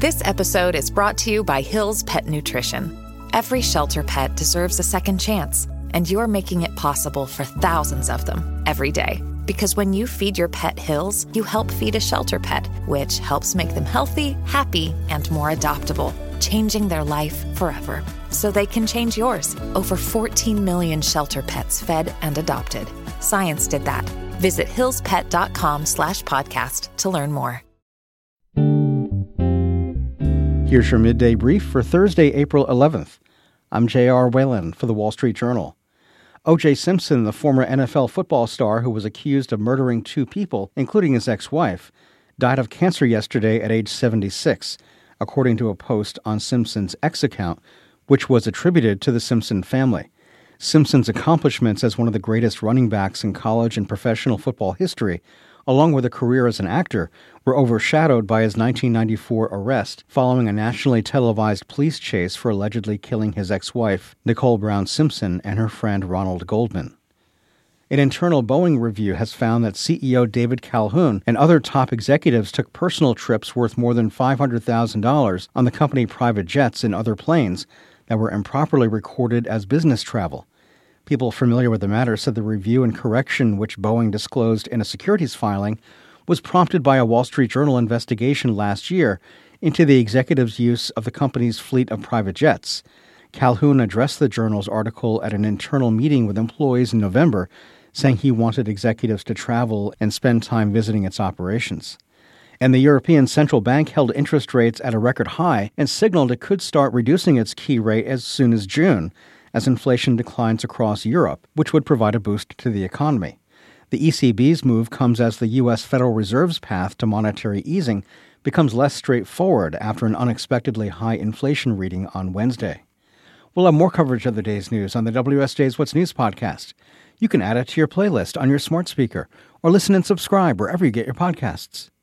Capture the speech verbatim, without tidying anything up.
This episode is brought to you by Hill's Pet Nutrition. Every shelter pet deserves a second chance, and you're making it possible for thousands of them every day. Because when you feed your pet Hill's, you help feed a shelter pet, which helps make them healthy, happy, and more adoptable, changing their life forever. So they can change yours. Over fourteen million shelter pets fed and adopted. Science did that. Visit hillspet.com slash podcast to learn more. Here's your midday brief for Thursday, April eleventh. I'm J R. Whalen for The Wall Street Journal. O J. Simpson, the former N F L football star who was accused of murdering two people, including his ex-wife, died of cancer yesterday at age seventy-six, according to a post on Simpson's X account, which was attributed to the Simpson family. Simpson's accomplishments as one of the greatest running backs in college and professional football history, along with a career as an actor, were overshadowed by his nineteen ninety-four arrest following a nationally televised police chase for allegedly killing his ex-wife, Nicole Brown Simpson, and her friend Ronald Goldman. An internal Boeing review has found that C E O David Calhoun and other top executives took personal trips worth more than five hundred thousand dollars on the company private jets and other planes that were improperly recorded as business travel. People familiar with the matter said the review and correction, which Boeing disclosed in a securities filing, was prompted by a Wall Street Journal investigation last year into the executives' use of the company's fleet of private jets. Calhoun addressed the Journal's article at an internal meeting with employees in November, saying he wanted executives to travel and spend time visiting its operations. And the European Central Bank held interest rates at a record high and signaled it could start reducing its key rate as soon as June, as inflation declines across Europe, which would provide a boost to the economy. The E C B's move comes as the U S Federal Reserve's path to monetary easing becomes less straightforward after an unexpectedly high inflation reading on Wednesday. We'll have more coverage of the day's news on the W S J's What's News podcast. You can add it to your playlist on your smart speaker or listen and subscribe wherever you get your podcasts.